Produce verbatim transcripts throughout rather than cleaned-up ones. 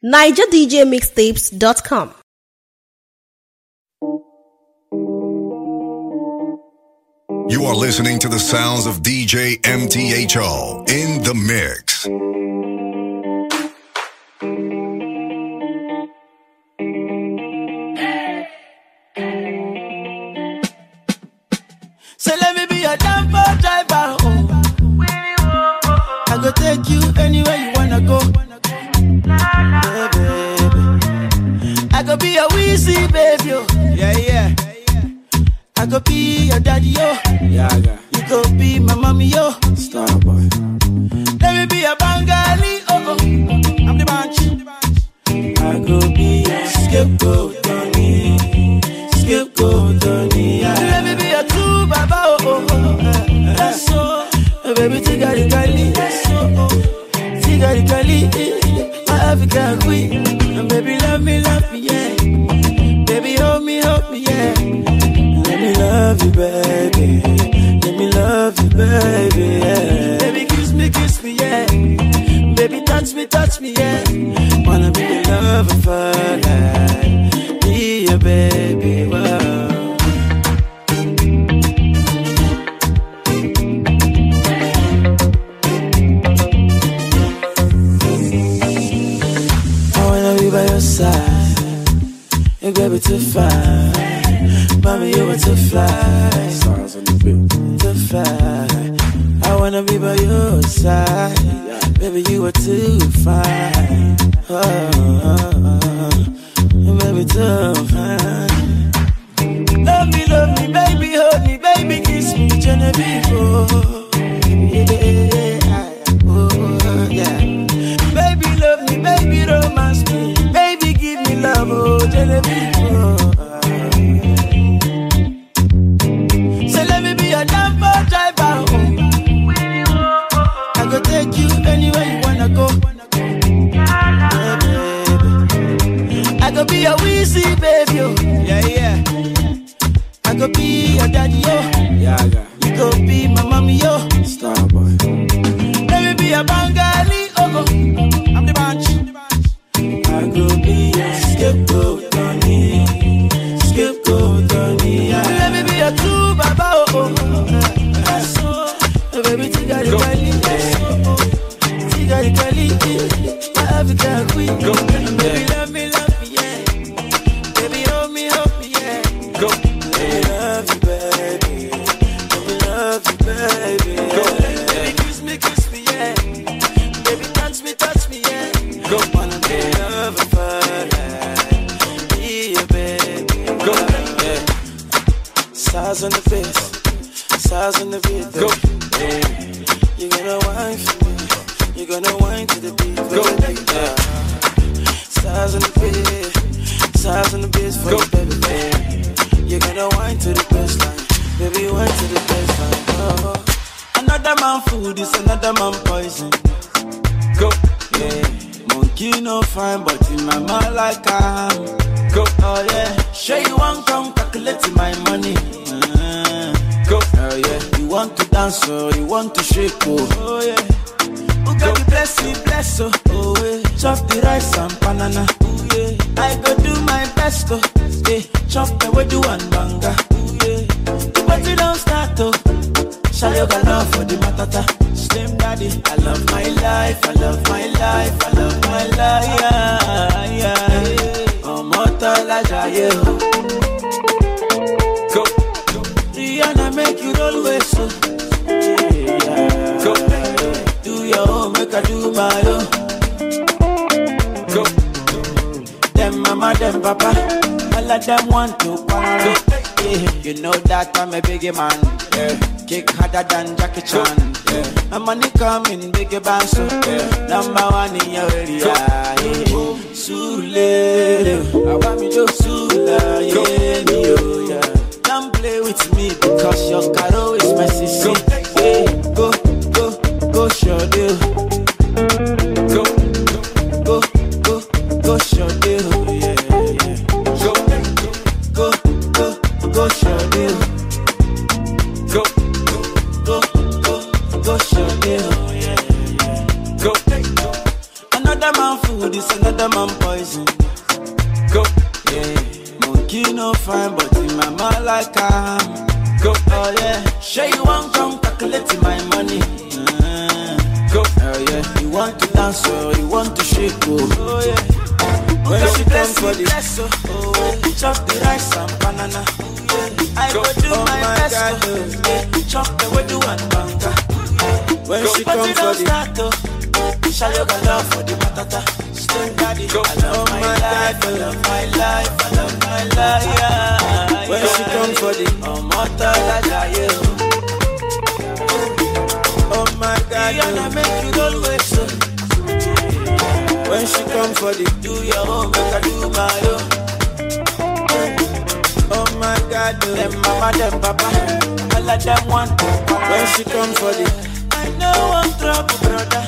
niger d j mixtapes dot com. You are listening to the sounds of D J M T H O in the mix. So let me be your damper driver. Oh. I go take you anywhere you wanna go. Yeah, baby. I go be your Weezy, baby. Oh. Yeah, yeah. I go be your daddy, yo. Yeah, yeah. You go be my mommy, yo. Star boy. Let me be your Bengali, oh, oh. I'm the bunch. I go be your scapegoat, Tony. Scapegoat, Tony. Let me be your true baba, oh, oh, oh. That's so. Oh, baby, tigari kali. That's so. Tigari kali. My African queen. And baby, love me, love me, yeah. Baby, hold me, hold me, yeah. Let me love you, baby. Let me love you, baby, yeah. Baby, kiss me, kiss me, yeah. Baby, touch me, touch me, yeah. Wanna be your lover for life. Be your baby, wow. I wanna be by your side. Hey, baby, too fine. Mommy, you were too fly. Stars on the beat. Too fly. I wanna be by your side. Baby, you were too fine. Oh, oh, oh. Baby, too fine. Love me, love me, baby, hold me, baby, kiss me, Genevieve. Oh, yeah. Oh, yeah. Baby, love me, baby, romance me. Baby, give me love, oh, Genevieve. Oh. Take you anywhere you wanna go. Yeah, baby. I go be your Weezy, baby. Oh. Yeah, yeah. I go be your daddy, yo. Yeah, yeah. You go be my mommy, yo. Star boy. Let me be your Bengali, oh, oh. I'm the bunch. I go be your scapegoat, Tony. Scapegoat, Tony. Yeah. Let me be your true baba, oh, oh. That's so. Oh, baby, tigari kali. Tigari kali. My African queen. Go. Baby, love me, love me, yeah. Baby, hold me, hold me, yeah. Go. Baby, love you, baby. Baby, love you, baby. Go. Baby, kiss me, kiss me, yeah. Baby, touch me, touch me, yeah. Go. Wanna be lover for life. Be your baby. Go. Yeah. Stars on the face. Stars on the beat. Go. Yeah. You're gonna whine for me. You're gonna whine to the beat. Go. Yeah. Stars on the beat. Stars on the beat for you, baby. Yeah. You're gonna whine to the baseline. Baby, whine to the baseline. Oh. Another man food is another man poison. Go. Yeah. Monkey no fine, but in my mind like I'm. Go. Oh yeah. Sure you want come calculate my money. Uh, Go. Oh yeah. You want to dance or you want to shake, oh, oh yeah. Who got the bless me, bless, oh, oh yeah. Chop the rice and banana, oh yeah. I go do my best, oh, yeah. Chop the way do one banga, oh yeah. The party don't start, oh. Shall you got love for the matata? Slim daddy, I love my life, I love my life, I love my life, yeah, yeah. Oh, mortal, I die, Go. Rihanna make you roll with so. Yeah. Go. Do your own, make I do my own. Go. Them mama, them papa, all of them want to party. Yeah. You know that I'm a biggie man. Yeah. Kick harder than Jackie Chan. Yeah. My money coming, biggie band so. Yeah. Number one in your area. Yeah. Sule, I want me to Sula, yeah, yeah. Don't play with me because your caro is my sister. Hey, go, go, go, show deal. Go, go, go, go, show deal. Yeah, yeah. Go, go, go, go, show deal. Go, go, go, go, show deal. Yeah, yeah. Go, another man food is another I'm on poison. Go. Yeah. Monkey no fine, but in my mouth like I'm. Go. Oh yeah. Sure you want come calculate my money. Uh, go. Oh yeah. You want to dance or you want to shake? Oh, oh yeah. When she come for the oh, oh, chop the rice and banana. Yeah. I go, go do oh my, my best. God, oh, yeah. Chop the way do and banga. When go. She but come for the start, oh, show your love for the matata. Still daddy, go. I love oh my, my life, God, I love my life, I love my life. Yeah. When yeah. She come for the oh mata la la yeah. Oh my God, yeah, oh. Make you always so. When she come for the do your own, make I do my own. Oh my God, oh. Them mama, them papa, all of them want to. When she come for the, I know I'm trouble, brother.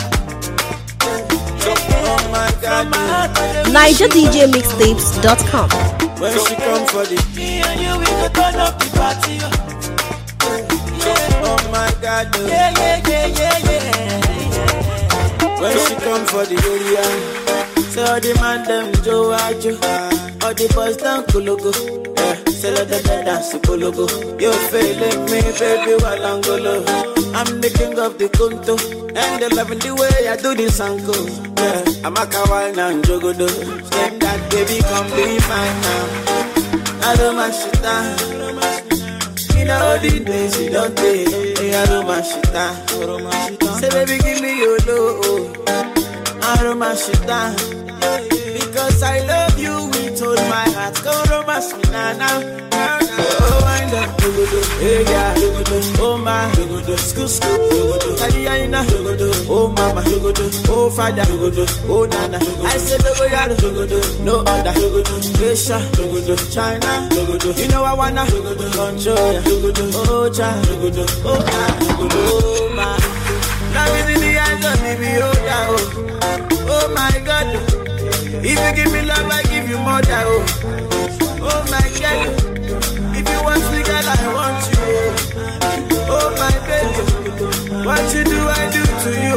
Oh my God, oh. Niger D J Mixtapes dot com. When she come for the, me and you we go turn up the party. Yeah. Oh my God, oh. Yeah, yeah, yeah, yeah, yeah. When she come for the area, say all the man them Joe Ajo, all the boys down Kologo, yeah. Say let them dance Kologo. You feeling me, baby, while I'm golo. I'm the king of the Kunto, and they loving the way I do this anko. Yeah, I'm a kawaii and jogodo. Step that baby, come be mine now. I don't mash it down. You know all the days you don't take. I don't mash it down. Say baby, give me your love. I don't mash it down. Because I love you with all my heart. Go romance me now, now. Oh, wind up, hey yeah, oh my, school school, Tadiana, oh mama, oh father, oh nana. I said no other, Asia, China, you know I wanna control, oh child, oh my. Now is in the eyes of me, oh yeah, oh my God. If you give me love, I give you more than oh, oh my God. If you want me, girl, I want you. Oh my baby, what you do, I do to you.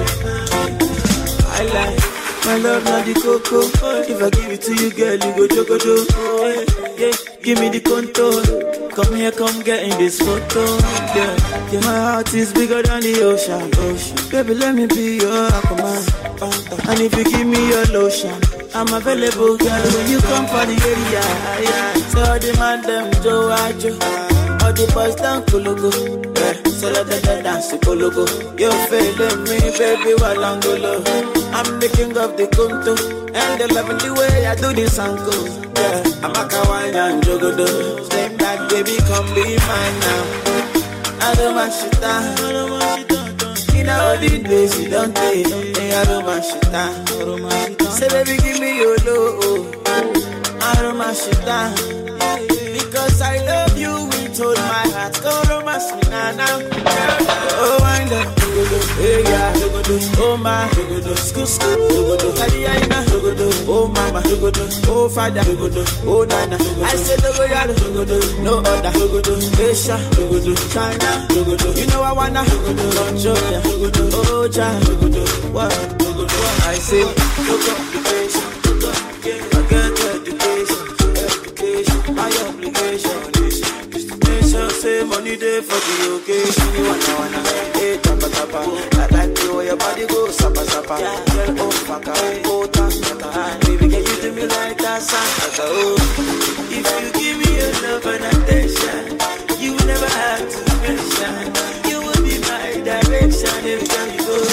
I like my love, not the cocoa. If I give it to you, girl, you go chocodo. Oh yeah, yeah, give me the contour. Come here, come get in this photo. Yeah, yeah, my heart is bigger than the ocean. Ocean, baby, let me be your aquaman. And if you give me your lotion, I'm available, girl, when you come for the area. Yeah. So all the man them Joe Ajo, all the boys down Kologo. Yeah. So let them dance to Kologo. You feeling me, baby, while I'm golo. I'm the king of the Kunto, and they loving the way I do this anko. Yeah, I'm a kawaii and jogodo. Same that baby, come be mine now. I don't mash it down. You know all the days you don't take. Hey, I don't mash it down. Say baby, give me your love. I don't mash it down. Because I love you with all my heart. Go romance me now, now. Oh, wind up, hey yeah, oh my, school school, Tadiana, oh mama, oh father, oh nana. I said no other, Asia, China, you know I wanna control ya. Oh child, what? I say, look up the patient, I get education, education, my obligation is. Say money day for the occasion. You wanna wanna hey tapa tapa. I like the way your body goes sapa sapa. Girl oh faka oh tanta. Baby can you do me like that Santa? Oh, if you give me your love and attention, you will never have to mention. You will be my direction every time you go.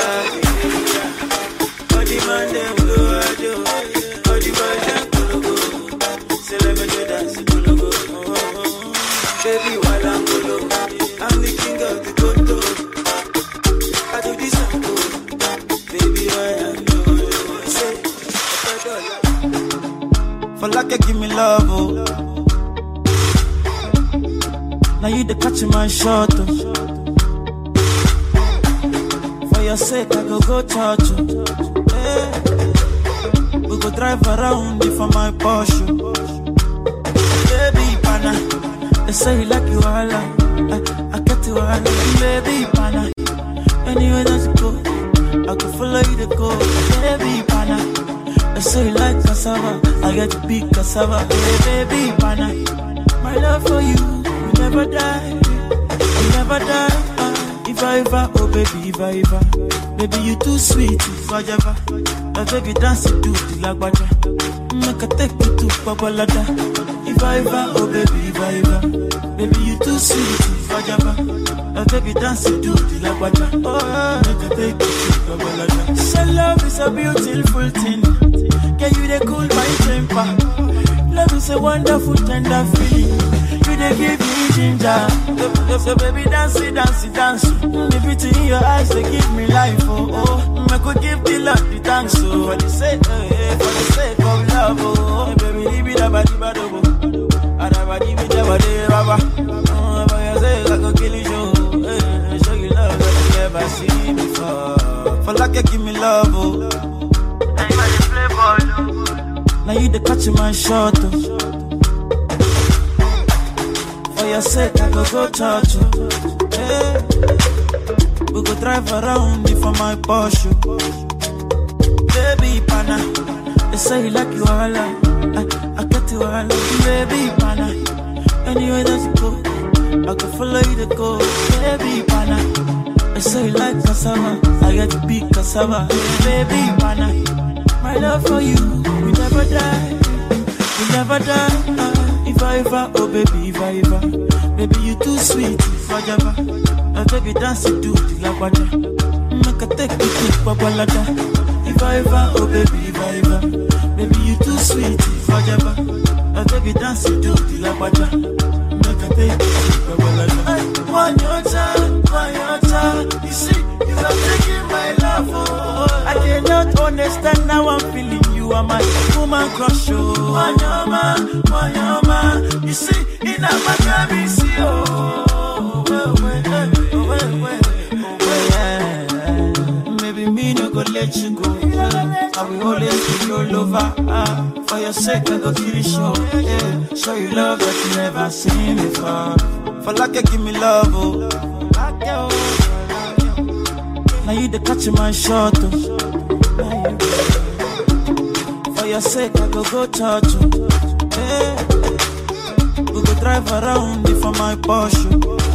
All the man them go do, all the boys them go go. Celebrate dance go go. Baby, while I'm golo, I'm the king of the Koto. I do this and go. Baby, while I'm golo, say, for like you give me love, oh. Now you the catch my shot, oh. For your sake, I go go church, oh. Hey. We go drive around for my Porsche. Baby, pana. They say you like you all, I, I get you all, baby, pana. Anywhere that you go, I can follow you to go, baby, pana. I say you like cassava, I get to be cassava. Hey, baby, pana, my love for you will never die, will never die. Uh, if I ever, oh baby, if I ever, baby you too sweet, if I ever, I baby dance to the lagwaja, make a take you to Babalada. If I ever, oh baby, if I ever, baby you too sweet, if I ever, I baby dance to the lagwaja, oh make a take you to Babalada. So love is a beautiful thing. Can you they cool my temper? Love is a wonderful tender feeling. You they give me ginger. So baby dance it, dance it, dance. The beauty in your eyes they give me life. Oh oh, I could give the love the thanks. So for the sake, eh, for the sake of love. Oh baby, leave it up, leave it up. And I give it up, leave it up. Oh, for your sake I could kill you. Show you love that you never seen before. For like you give me love. Oh. Now you the catch my shot, oh. For your sake I go go touch you, hey. We go drive around for my Porsche. Baby pana, they say you like you all I, I get you all baby pana, anywhere that you go I can follow you to go. Baby pana, they say you like cassava, I get to be cassava. Baby pana, my love for you will never die, will never die. Uh, if I ever, oh baby, if I ever, baby you too sweet, if I ever, uh, baby dance to the lagwaja, make a take you to Babalada. If I ever, oh baby, if I ever, baby you too sweet, if I ever, uh, baby dance to the lagwaja, make a take you to Babalada. One your time, one your time, you see, you are taking my love, oh. I cannot understand now I'm feeling you are my woman crush, oh. Wanyama, wanyama, you see, in a matter see, oh. Well, well, well, well, well, well. Maybe me no go let you go. I will always be your lover. Ah, for your sake I go kill you, show. Yeah, show you love that you never seen before. For like you give me love, oh. Now you the catch my shot, oh. For your sake I go go touch you, hey. We go drive around for my Porsche.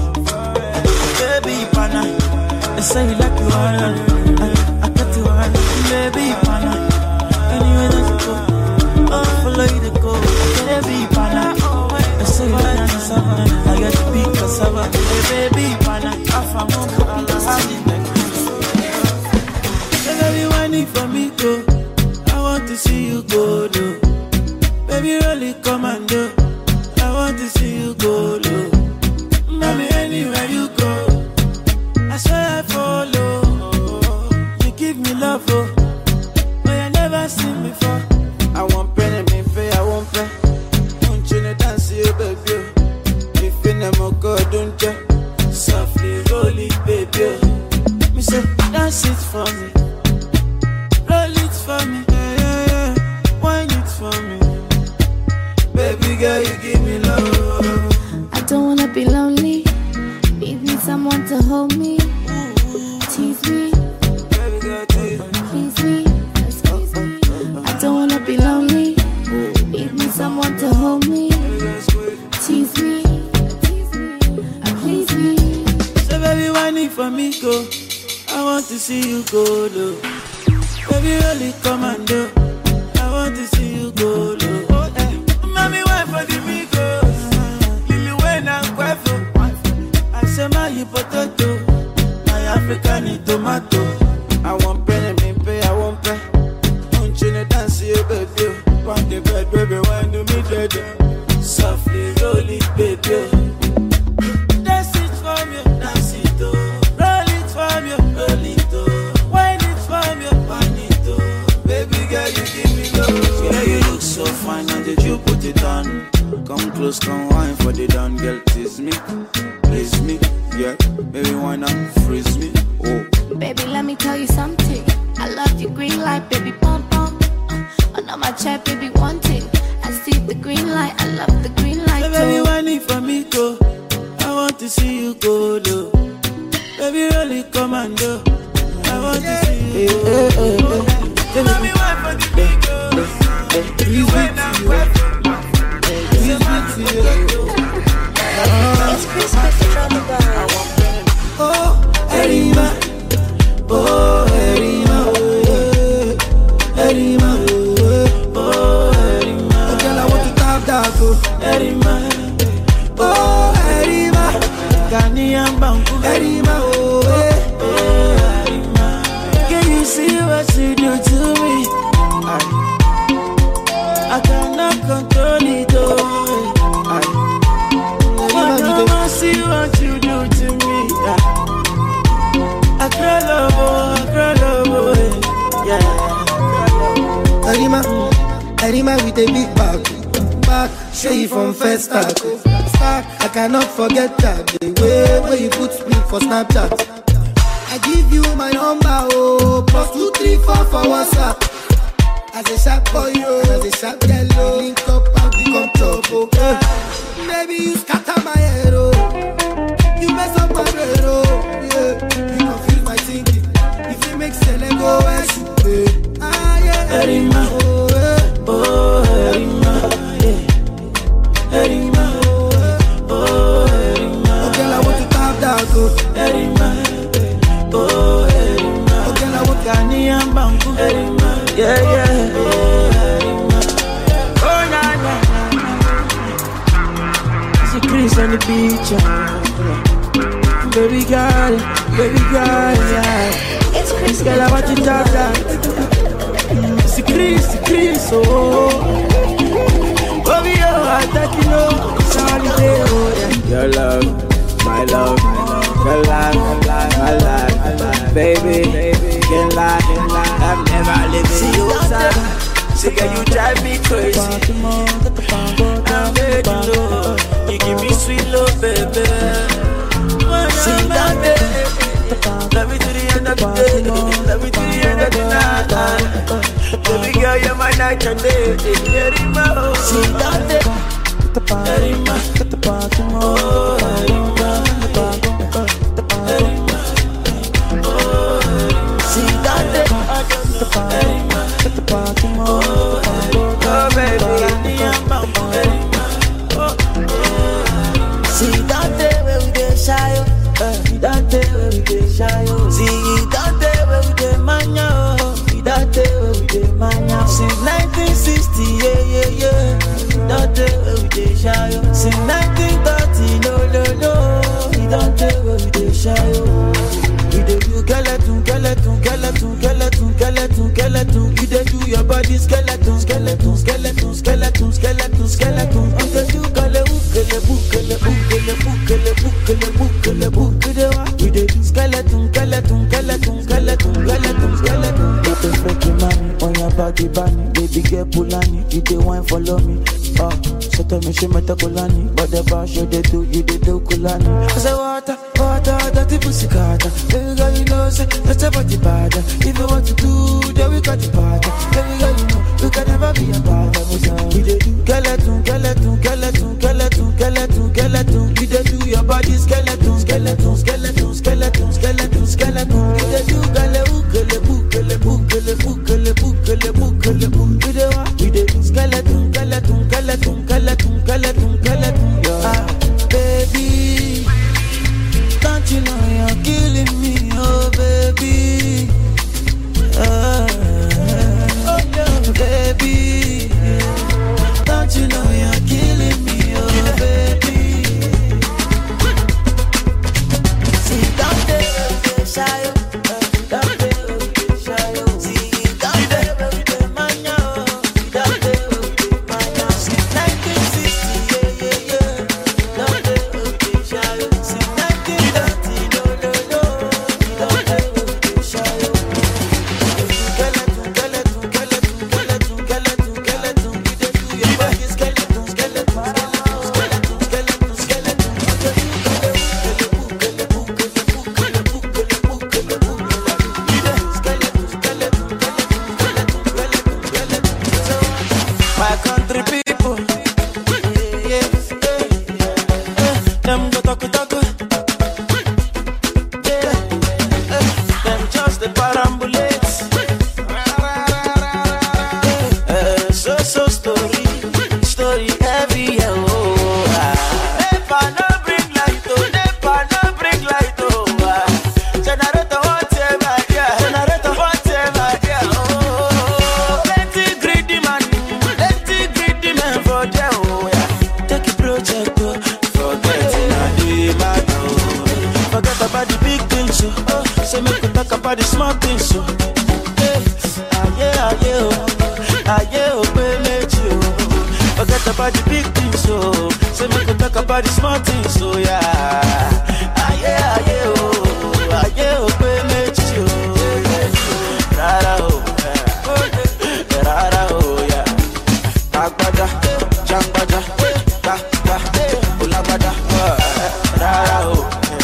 Baby pana, they say you like you all I, I got you all. Baby pana, anywhere that you go oh, follow you to go. Baby pana, they say you like cassava, I got to be cassava. Baby pana, half a month, I'll have it. Baby, whining for me, go. I want to see you go low. Baby, really come and do. I want to see you go low. Mommy, anywhere you go, I swear I follow. You give me love, oh, but I never seen before. I want penny, me pay, I won't pay. Don't you dance, you baby? If you never go, don't you? Softly roll it, baby. Me say, dance it for me. Roll it for me, yeah, yeah, yeah. Wine it for me. Baby girl, you give me love. I don't wanna be lonely. Need me someone to hold me. Tease me. Baby girl, tease me. Please me. Squeeze me. I don't wanna be lonely. Need me someone to hold me. Tease me. Tease me. Please me. So baby, whining for me, go. I want to see you go low. Baby, really come and do. I want to see you go low. Oh, eh. Mommy, why for the amigos? Lily Wayne and Quavo. I say my you potato, my African tomato. I want penny, me pay, I won't pay. Don't you dance, you baby? Want the bed, baby, why do me dead? Softly roll it, baby. Dance it for me, dance it, oh. Roll it for me, roll it, oh. Wine it for me, wine it, oh. Baby girl, you give me love. Yeah, you look so fine, and did you put it on? Come close, come wine for the down, girl, tease me, please me, yeah. Baby, why not freeze me, oh. Baby, let me tell you something. I love your green light, baby, pump pump. Uh, under my chair, baby, one thing. I see the green light, I love the green light. So baby, whining for me, go. I want to see you go low. Baby, really come and do. I want to see you go low. Baby, why for the big girl? Erima, oh Erima, Ghanaian Banku, Erima, oh, eh, oh Erima. Can you see what you do to me? I, I cannot control it, oh. I, I don't see what you do to me. I, I cry love, oh, I cry love, oh, yeah. Erima, Erima with a big back. Back, say you from first start. Start, I cannot forget that the way where you put me for Snapchat. I give you my number, oh, plus two, three, four for WhatsApp. As a sharp boy, yo, as a sharp yellow, link up and become trouble. Uh, maybe you scatter my head, oh, you mess up my brain, oh, yeah. You confuse my thinking. If you make sense, go where you pay. Ah, yeah, Erima, oh, yeah. oh, Erima. Erima, oh Erima. Okay, I want to tap that good. Erima, oh Erima. Okay, I want Ghanaian Banku. Erima, yeah yeah. Oh Erima, oh na na na. It's a Chris on the beach, yeah. Baby girl, baby girl, yeah. It's Chris. Girl, I want to tap that. It's a Chris, it's Chris, oh. Baby, oh, I thought you know it's holiday, oh, yeah. Your love, my love, your life, my life, my life, baby, baby, can't lie, can't lie, I've never lived in your side. Say, girl, you drive me crazy. I'm ready, Lord. You give me sweet love, baby. See that day, love me to the end of the day, love me to the end of the night. Baby girl, you're my night and day. Erima, see that day. Erima, oh Erima, Erima, oh see that day. Erima, oh oh baby, see that day where we dey shy, see that day where we dey shy, see that day where we dey mania. That day where we did mania. Since nineteen sixty, yeah, yeah, yeah. That day where we did shy. Since nineteen thirty, no, no, no. That day where we did shy. We did do skeleton, skeleton, skeleton, skeleton, skeleton, skeleton. You did do your body skeleton, skeleton, skeleton, skeleton, skeleton, skeleton. You did do kale ukele bukele bukele bukele bukele bukele bukele. We did do skeleton, skeleton, skeleton, skeleton, skeleton, skeleton. Freaky money on your body, bunny. Baby girl Pulani, you dey wine follow me. Ah, so tell me she met a Kulani, but the bar show they do, you they do Kulani. I say water, water, dirty pussy carter. Baby girl, you know say that's a body bad. If you want to do, then we got the party. Baby girl, you know you can never be a bad. We dey do skeleton, skeleton, skeleton, skeleton, skeleton, skeleton. You dey do your body skeleton, skeleton, skeleton, skeleton, skeleton, skeleton. You dey do gale ukele bukele bukele bukele bukele bukele bukele. We dey do skeleton, skeleton, skeleton, skeleton, skeleton, skeleton. Ah, baby, don't you know you're killing me, oh baby. Ah, oh baby, don't you know you're killing me, oh baby. See, don't they shy? Don't they shy? See, don't they mania? Don't they mania? Since nineteen sixty, yeah, yeah, yeah. Don't they shy? Since nineteen thirty, no, no, no. Don't they shy? Skeleton, skeleton, skeleton, skeleton, skeleton, skeleton. You dey do your body skeleton, skeleton, skeleton, skeleton, skeleton, my country people, yeah, yeah, them go talk talk, yeah, them just the parambulates, uh, so so story, story heavy, oh, ah. Never no bring light, oh, never no bring light, oh, ah. Generator whatever, yeah, generator whatever, yeah, oh, plenty greedy man, plenty greedy man. about the big things, so say me could talk about the small things, so yeah. Ah yeah, ah yeah, oh, ah yeah, oh, pay me you, rara oh, rara oh yeah. Agbada, jangbada, ba ba, ulabada, rara oh,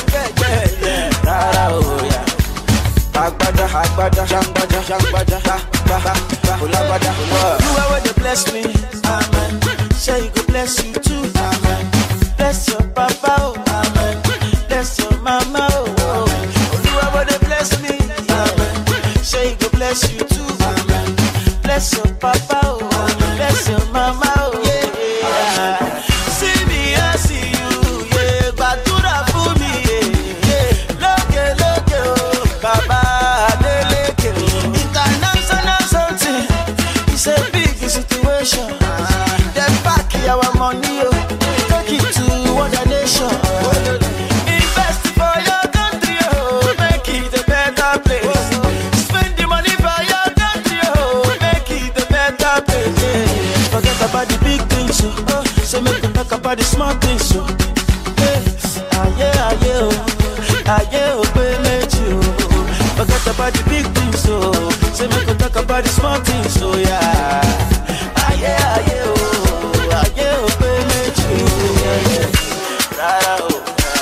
rara oh yeah. Agbada, agbada, jangbada, jangbada, ba ba ba, ulabada. You are where they bless me, amen. Say you go bless you too, amen. Bless your papa, oh, amen. Bless your mama, oh, oh. You are where they bless me, amen. Say you go bless you too, amen. Bless your papa, oh, amen. Bless your mama, oh, yeah, yeah. See me, I see you, yeah. Batura for me, yeah. Look, look, oh, Baba, deleke. International something, it's a big situation. Then back our money, oh, take it to other nation. Invest for your country, oh, make it a better place. Spend the money for your country, oh, make it a better place. Yeah. Forget about the big things, so oh, say make we talk about the small things, so yeah, ah yeah, ah yeah, oh, ah yeah, oh, pay me you. Forget about the big things, so say make we talk about the small things, so yeah, ah yeah, ah yeah, oh, ah yeah, oh, pay me you. Rara oh,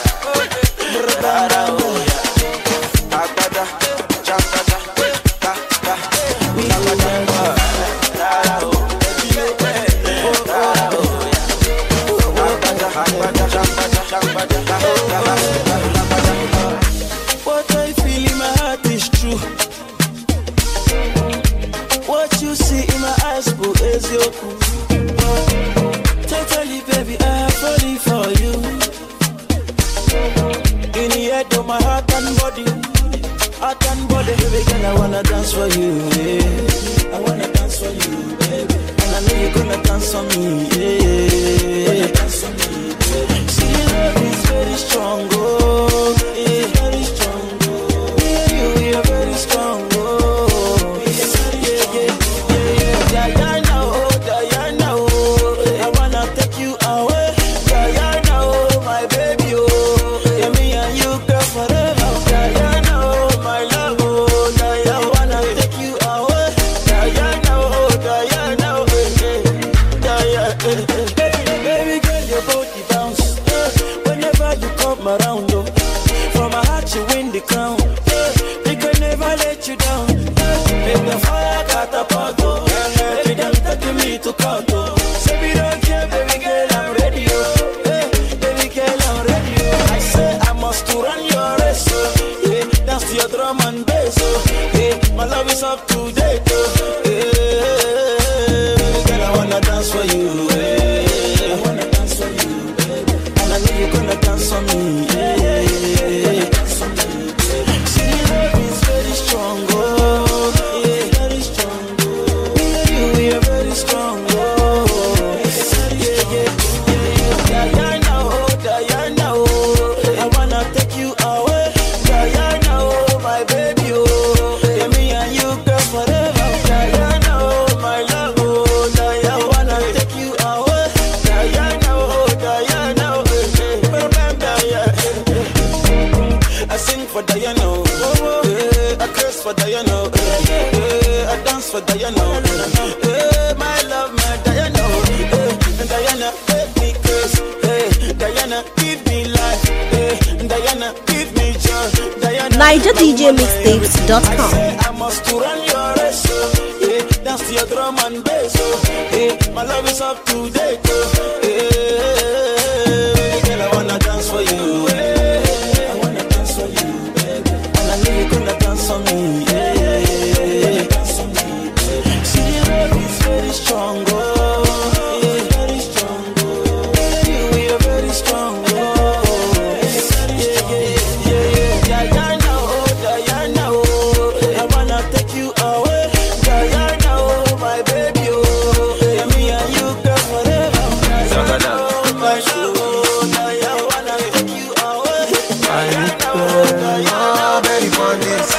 rara oh, yeah. Agbada, jangbada, ba ba, ulabada, rara oh, rara oh, yeah. Agbada, agbada, jangbada, jangbada, ba ba, ulabada. What I feel in my heart is true. What you see in my eyes, boo, is your cool. Totally, baby, I'm falling for you. In the head of my heart and body, heart and body, baby girl, I wanna dance for you, yeah. I wanna dance for you, baby. And I know you're gonna dance for me, yeah. Dance for me, baby. See, love is very strong, oh, yeah, very strong, oh. Yeah, you, you're very strong, oh. Yeah, yeah, yeah, yeah, Diana, oh, Diana, oh. I wanna take you away, Diana, oh, my baby, oh. Yeah, me and you, girl, forever, Diana, oh, my love, oh. Diana, I wanna take you away, Diana, oh, Diana, oh, yeah, Diana, baby girl, your body bounce, yeah. Whenever you come around, oh. From my heart you win the crown, yeah. We can never let you down, yeah. Make the fire catapult, oh. Baby, them taking me to court, oh. Say we don't care, baby girl, I'm ready, oh. Hey, baby girl, I'm ready, oh. I say I must to run your race, oh. Yeah, dance to your drum and bass, oh. Yeah, my love is up to date, oh. Yeah, baby girl, I wanna dance for you, yeah. I wanna dance for you, baby. And I know you're gonna dance for me, yeah, yeah, yeah. Dance for me, baby. See, love is very strong, oh, yeah, very strong, oh. Yeah, you, you're very strong, oh, yeah, yeah, yeah, yeah. Diana, oh, Diana, oh, I wanna take you away, Diana, oh, my baby, oh. Yeah, me and you, girl, forever, Diana, oh, my love, oh, Diana, I wanna take you away, Diana, oh, Diana, oh, yeah, I sing for Diana, oh, yeah, I curse for Diana, oh, yeah, I dance for Diana, oh, yeah, my love, my Diana, oh, yeah, Diana, make me curse, yeah, Diana, give me life, yeah, Diana, give me joy, Diana, Niger D J Mixtapes dot com. I must to run your race, oh, yeah, dance to your drum and bass, oh, yeah, my love is up to date, oh, yeah, girl, I wanna dance for you, yeah. I wanna dance for you, baby. And I know you're gonna dance for me, yeah, yeah, yeah. Dance for me, baby. See, the love is very strong, oh, yeah, very strong, oh. Yeah, you, you're very strong, oh, yeah, yeah, yeah, yeah. Diana, oh, Diana, oh, I wanna take you away, Diana, oh, my baby, oh. Yeah, me and you, girl, forever, Diana, oh, my love, oh, Diana, I wanna take you away, Diana, oh, Diana, baby, for this,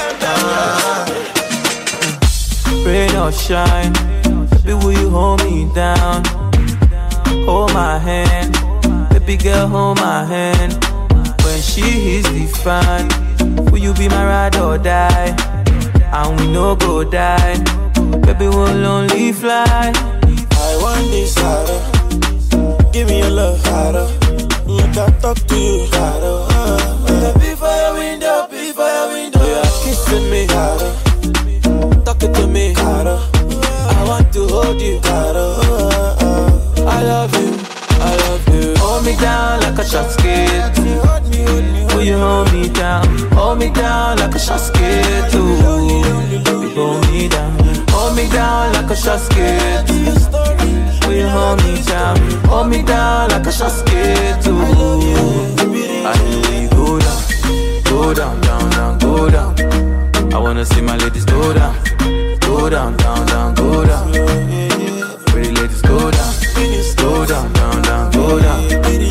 rain or shine, baby, will you hold me down? hold my hand. Baby girl, hold my hand. When she hits the fan, will you be my ride or die? And we no go die. Baby, we'll only fly. I want this harder. Give me your love harder. Make I talk to you harder. Uh, before your window, before your window, you are kissing me harder. Talking to me harder. I want to hold you harder. I love you, I love you. Hold me down like a shot skate. Will you hold me down? Hold me down like a shot skate too. Baby, hold me down. Hold me down like a shot skate. Will you hold me down? Hold me down like a shot skate too. I know you go down, go down, down, down, go down. I wanna see my ladies go down, go down, down, down, go down. Pretty ladies go down, go down, down, down, go down.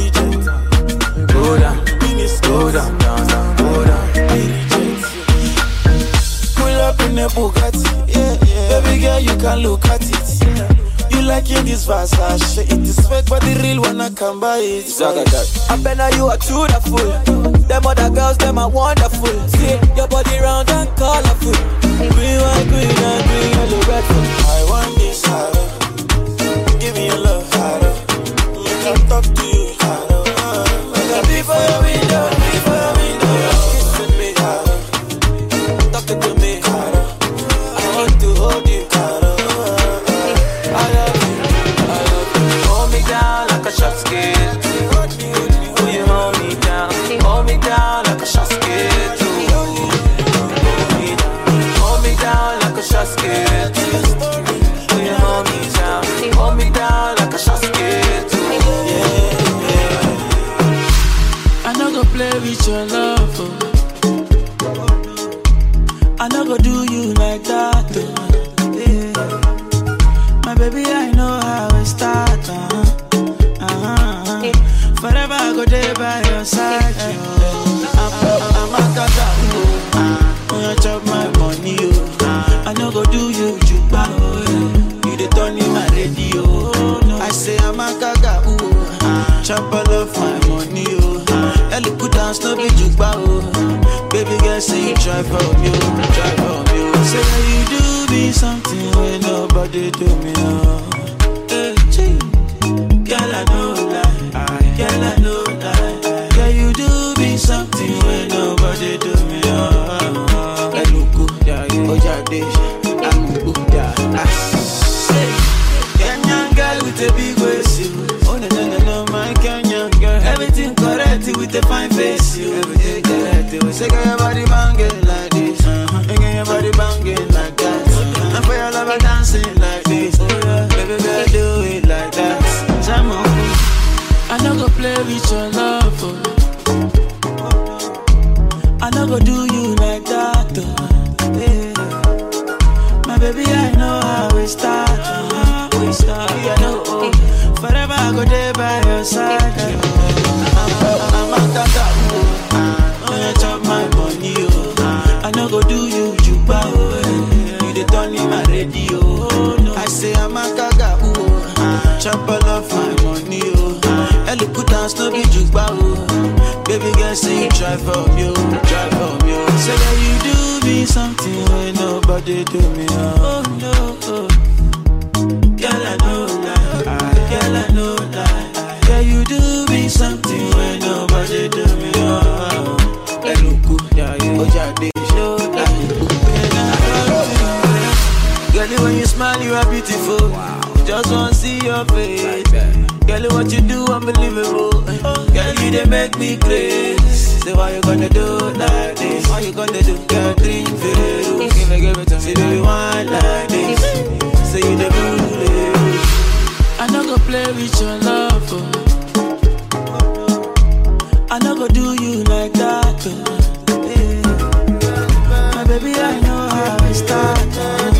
Go down, go down, down, down, go down. Pull up in a Bugatti, yeah, yeah. Baby girl, you can look at it. Yeah. You like in this Versace. It is fake, but the real one I can buy it. I bet now you are too the fool. Them other girls, them are wonderful. See your body round and colorful. Green, white, green, and green, yellow, red. I want this harder. Give me your love harder. Make I talk to you harder. Before your window, before your window, you're kissing me harder. Talking to me harder. I want to hold you harder. I love you, I love you. Hold me down like a shot skate. Will you hold me down? Hold me down like a shot skate too. Hold me down, hold me down like a shot skate. Will you hold me down? Hold me down like a shot skate too. I no go play with your love, oh. I no go do you like that, oh. Yeah. My baby, I know how it start, uh-huh. Uh-huh. Forever I go there by your side, oh. I'm, I'm a tata, oh. When you chop my money, oh. I no go do you juba, oh. You the turn in my radio, oh. I say I'm a gaga, oh. Chop all of my money, oh. Ellie put down no be juba, oh. Baby girl say you try for me, oh. Try for me, oh. Say that you do me something when nobody do me, oh. Hey, gee. Girl I know lie, girl I know lie. Girl you do me something when nobody do me, oh. Hey, look good, yeah, oh yeah, this, I'm good, yeah. Say, Kenyan girl with a big waist, oh no no no no, my Kenyan girl. Everything correct with a fine face, you. Everything correct, you. Say, girl, your body banging like this, uh-huh. And girl, your body banging like that, uh-huh. And for your lover dancing like this, oh yeah. Baby girl, do it like that. Jam on. I no go play with your love, oh. I no go do you like that, oh. Yeah. My baby, I know how we start, uh-huh. We start, yeah, I know, oh. Forever I go there by your side, oh. I'm a tata, oh. When you chop my money, oh. I no go do you juba, oh. You the turn in my radio, oh. I say I'm a gaga, oh. Chop all of my money, oh. Ellie put down no be juba, oh. Baby girl say you try for me, oh. Try for me, oh. Say that you do me something when nobody do me, oh. Oh no, oh. Girl I know lie, girl I know lie. Girl you do me something when nobody do me, oh. Hey, look good, yeah, yeah. Oh yeah, they show like. Girl, when you smile, you are beautiful. Wow. Just wanna see your face. Like girl, what you do, unbelievable. Girl, you they make me crazy. Say, why you gonna do like this? Why you gonna do? Girl, drink Veru. Give me, give it to me. Say, baby, wine like this. Say, you the bully. I no go play with your love, oh. I no go do you like that, oh. Yeah. My baby, I know how it start, oh.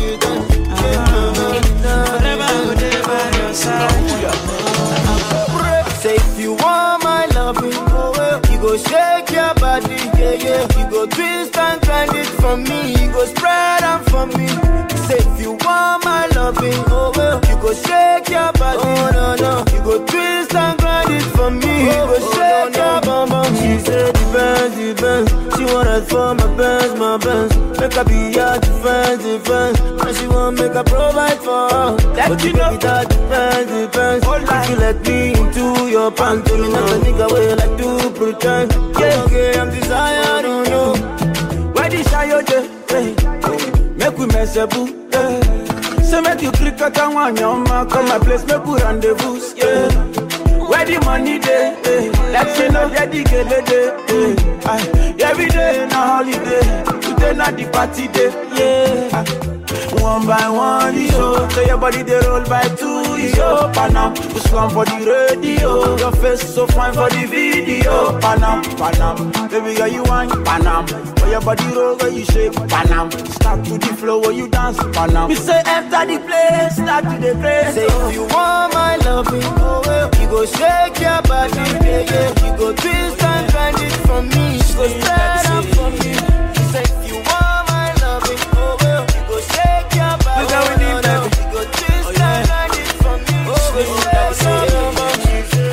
Say if you want my loving, you go shake your body, yeah, yeah. You go twist and grind it for me, you go spread out for me. Say if you want my loving, you go shake your body, oh no no. You go twist But you know that depends, depends. If you let me into your pants, me not a nigga way like to pretend. Yeah, yeah, I'm desiring you. Why the shy you dey? Make we mess up, yeah. Say make you click out and one your man come my place, make we rendezvous, yeah. Where the money day, eh? Let's say no get the girl day, eh? Every day na holiday, today na the party day, yeah. One by one, yo. So your body they roll by two, yo. Panam, you slam for the radio. Your face so fine for the video. Panam, Panam, baby girl you want Panam. For your body roll where you shake Panam. Start to the flow where you dance Panam. Me say enter the place, start to the place. Say if you want my loving, you go shake your body, yeah, yeah. You go twist and grind it for me. You go spread up for me. Say if you want my loving, oh well, you go shake your body. Look how we need, baby. You go twist oh, yeah. and grind it for me. Oh, you go spread up for me.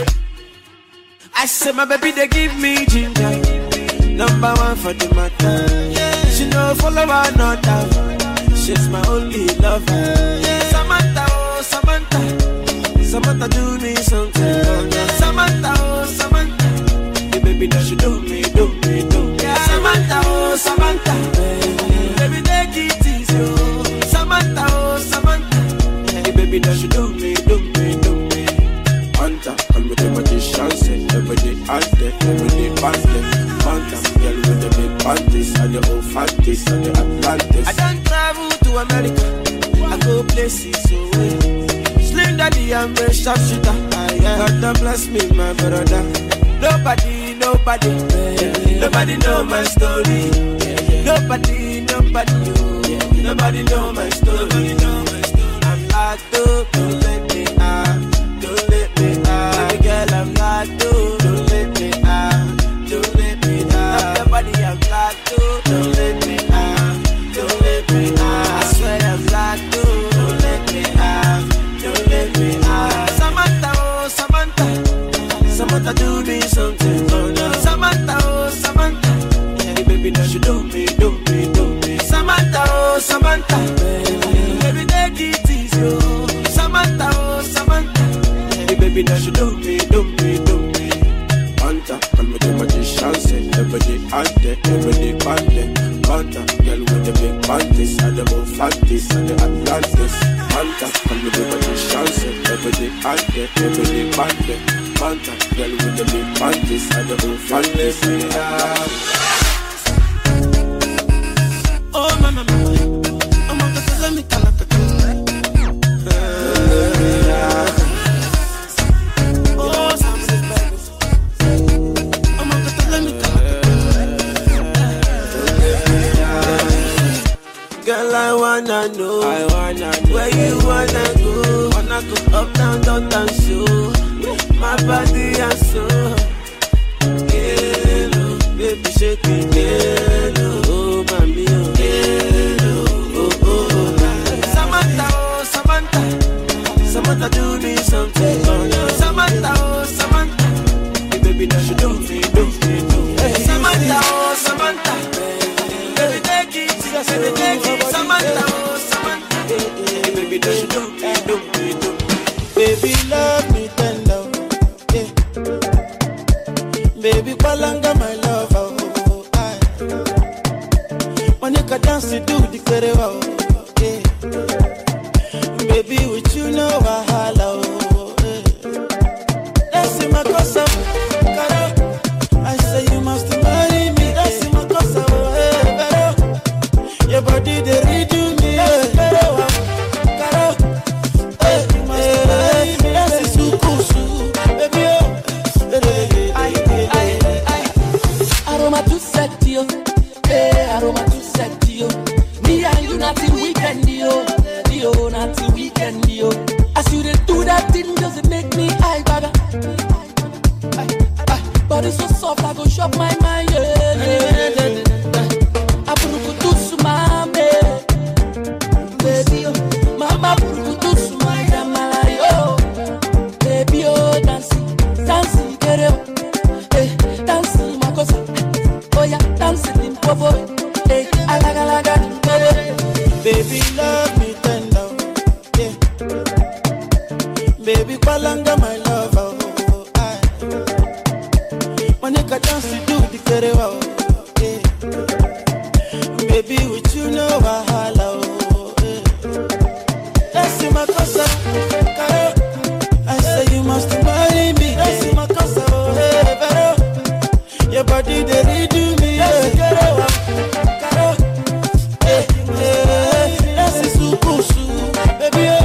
I say my baby they give me ginger, number one for the matter. Yeah. She no follow another, she's my only lover. Yeah. Samantha, oh Samantha, Samantha do me something. Yeah. Samantha, oh Samantha, the baby that she do me, do me, do me. Yeah. Samantha, oh Samantha, yeah. Baby take it easy, oh Samantha, oh Samantha, the baby that she do me, do me, do me. Hunter, I'm with the magician, say every day out there, every day past there. Hunter, girl with the big panties and the old fatties and the Atlantis. I don't travel to America, I go places away. Slim daddy, I'm a sharpshooter. God don't bless me, my brother. Nobody, nobody, yeah. Nobody know my story. Yeah. Nobody, nobody, oh. Nobody know my story. Nobody know my story. I'm locked up, don't let me out. Don't let me out. Baby girl, I'm locked up, don't let me out. Don't let me out. Nobody, I'm locked up, don't let me out. Don't let me out. I swear I'm locked up, don't let me out. Don't let me out. Samantha, oh Samantha, Samantha do me something, oh no. Samantha, oh Samantha, yeah, baby now she do me, do me, do me. Samantha, oh Samantha, baby, baby take it easy, oh. Samantha, oh Samantha, yeah, baby now she do me, do me, do me. Hunter, I'm with the magician, say every day out there, every day back there. Hunter, girl with the big panties and the old fatties and the Atlantis. Hunter, I'm with the magician, say every day out there, every day back there. Hunter, girl with the big panties and the old fatties and the Atlantis. Oh, mama, mama, oh, mama, let me tell you. Girl, I wanna know, I wanna know where you wanna go. Wanna go up, down, down, down, so my body and soul. Hello, baby, shake it, hello, oh, mami, oh, hello, oh, oh, oh. Samantha, oh, Samantha, Samantha do me something, oh, no. Samantha, oh, Samantha, hey, baby, now she do me, do me, do me. Hey, Samantha, oh, Samantha, baby, take it, baby, take it. Samantha, oh Samantha, hey, baby, do you do me, do me, do me. Baby, love me tender, yeah. Baby, balanga my love, oh, oh, oh, I. When you can dance, you do the kerewa, oh, yeah. Baby, with you know I holla, oh, yeah. That's in my cosa, cara. I say you must marry me. That's in my cosa, oh, yeah, better. Your body they redo me, yeah. Caro, hey, you must marry me. That's sukusu, baby, oh. I, I, I, aroma too sexy, yo. Hey, aroma too sexy, yo. Me and you not till weekend, yo. Yo, not till weekend, yo. As you did do that thing, does it make me high, baga? Body so soft, I go shock my mind, yeah, yeah, yeah. Baby, oh, mama, purukutu, my damala, oh, baby, oh, dancing, dancing, get it, hey, dancing, my cosa, oh yeah, dancing in popo, hey, alaga, alaga, baby, baby, love me tender, yeah, Baby, Palanga, my love, oh, I. Monica dance to do the kerewa, yeah. Baby, with you, no wahala, oh, yeah. That's in my casa, Caro. I say you must marry me. That's in my casa, oh, hey, Vero. Your body, they redo me, yeah. Kerewa, Caro. Hey, hey, that's in Sukusu, baby, oh.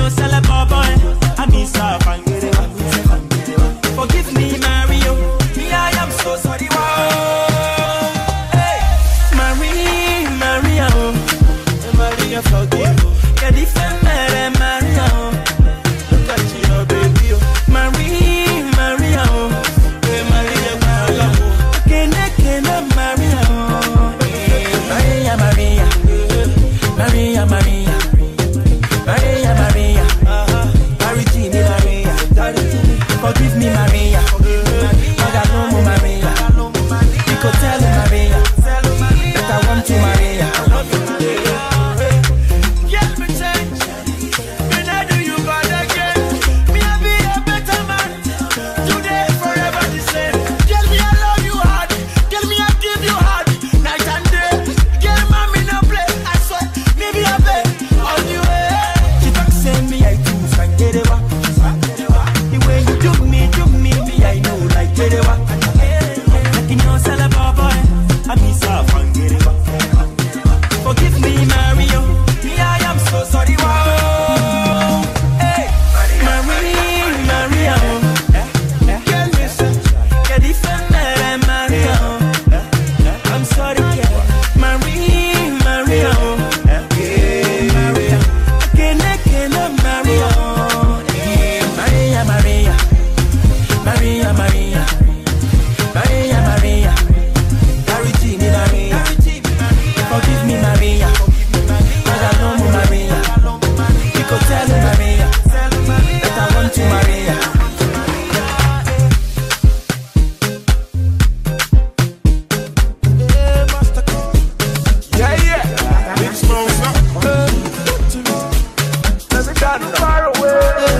no celebrate boy. I miss her and get it. Forgive me, Mario. Me, I am so sorry. Wow. Hey, Marie, Maria, Maria, forgive. Get the family, Maria. Look at you, baby. Marie, Maria, hey, Maria, Maria. Can I, can I, Maria? Maria, Maria, Maria, Maria. Maria, Maria, Maritini, Maria, forgive me, Maria, Maganomo, Maria, Pico, tell Maria, that I want to Maria. Get me change, when I do you bad again, me I be a better man, today forever the same. Tell me I love you hard, tell me I give you hard, night and day. Get mommy no play, I swear, maybe I bet all you way. Send me, I do, and get it. The way you do me, do me, me, I know, like get it. Like you know, celebrate boy, I miss her and get it. Forgive me, Mario, me, I am so sorry. Wow. Hey, Marie, Maria, get me, get it from Maria. I'm sorry, Marie, Maria. Maria, Maria, Maria, Maria, Maritini, Maria, forgive me, Maria, Maganomo, Maria, Pico, tell Maria, that I want to Maria. Yeah, yeah, big smoke up. Let me down far away.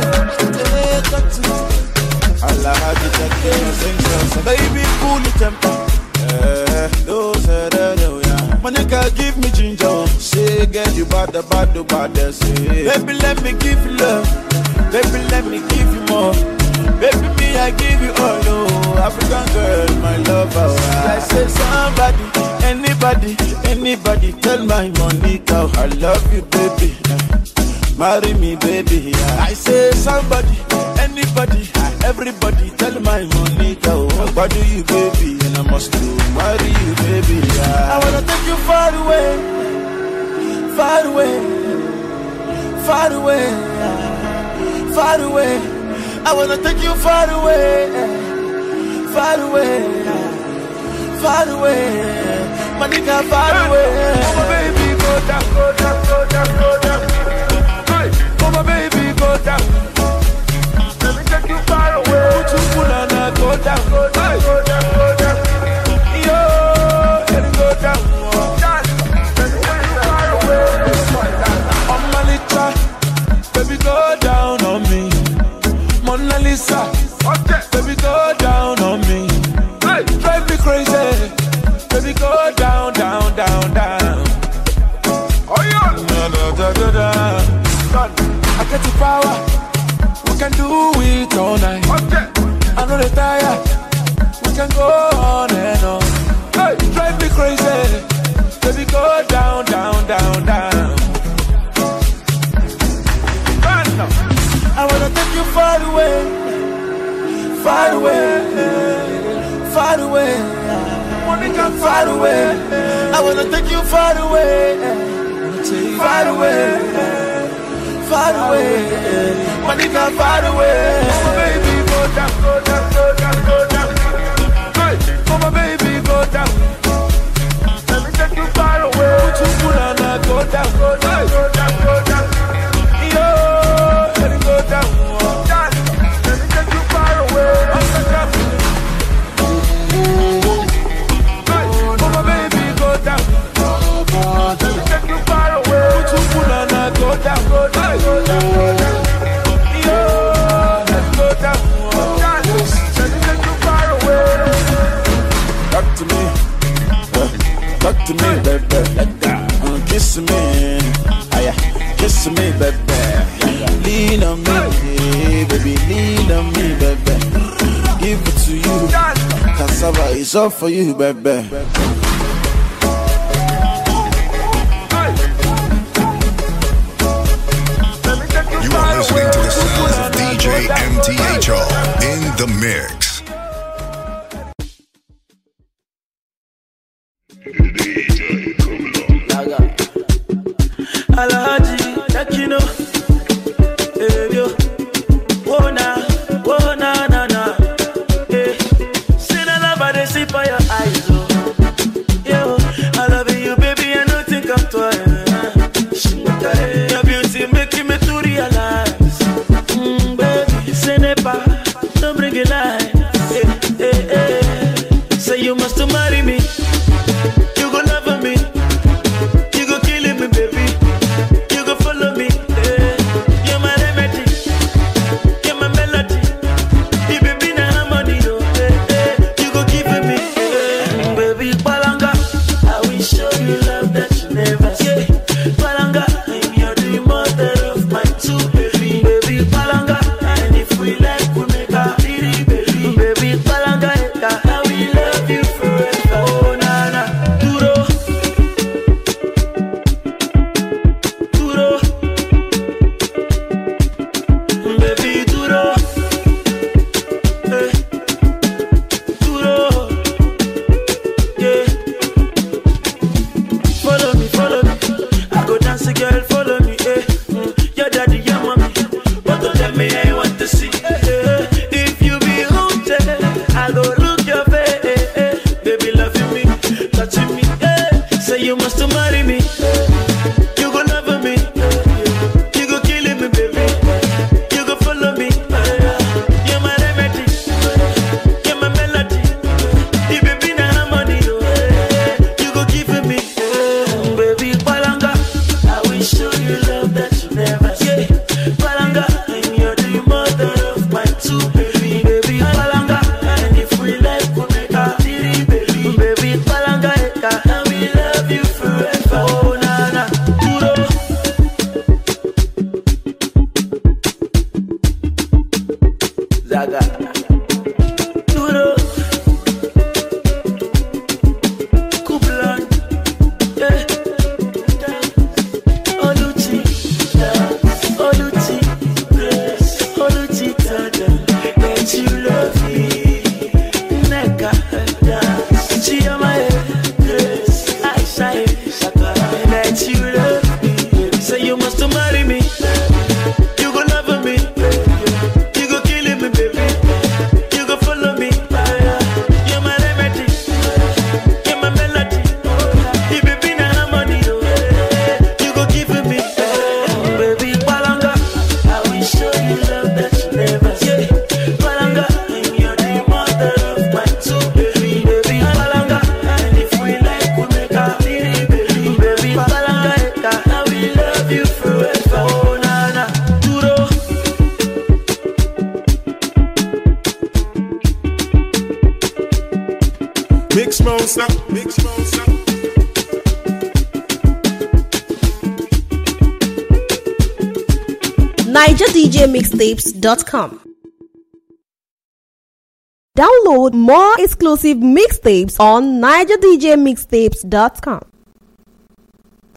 Allah had it again, baby, cool the temper. Eh, those are the yeah. My nigga, give me ginger. Say, get you bad, the bad, the bad. Say, baby, let me give you love. Baby, let me give you more. Baby, me, I give you all. Oh, African girl, my lover. I say, somebody, anybody, anybody, tell my Monica, I love you, baby. Marry me, baby. I say, somebody, anybody, everybody, tell my Monica, oh, what do you, baby? And I must do, marry you, baby. I wanna take you far away, far away, far away, far away. I wanna take you far away, far away, far away, Monica, far away. Oh, my baby, go down, go down, go down, go down. Hey, oh, my baby, go down. Let me take you far away. Put you full and I go down, go down, go down, go down. Yo, let me go down. Let me take you far away. On my little, baby, go down on me. Mona Lisa, baby, go down on me. Hey, drive me crazy. Baby, go down, down, down, down. Oh yeah, da da da da. I get the power. We can do it all night. Okay. I know they tired. We can go on and on. Hey, drive me crazy. Baby, go down, down, down, down. I wanna take you far away, far away, far away, Monica, far away. I wanna take you far away, far away, far away, Monica, far away. Oh, my baby, go down, go down, go down, go down. Hey, oh, my baby, go down. Let me take you far away. Put you full and I go down, go down, go down, go down. Yo, let me go down. Let me take you far away. Hey, oh, my baby, go down. Let me take you far away. Put you full and I go down, go down, go down, go down. Yo, let me go down. Let me take you far away. Talk to me, uh, talk to me, baby. Uh, kiss me, uh, kiss me, baby. Lean on me, baby, lean on me, baby. Give it to you, cassava is all for you, baby. You are the mix. Alhaji, Takino, eh, yo, oh na, oh na na na, eh. See the love I dey see by your eyes, oh. Yo, I love you, baby, I don't think I'm twice. Your beauty making me to realize, mm, baby, say never, don't bring it light, eh, eh, eh. Say you must marry me, you go love me. Mix monster, mix monster. Niger D J Mixtapes dot com. Download more exclusive mixtapes on Niger D J Mixtapes dot com.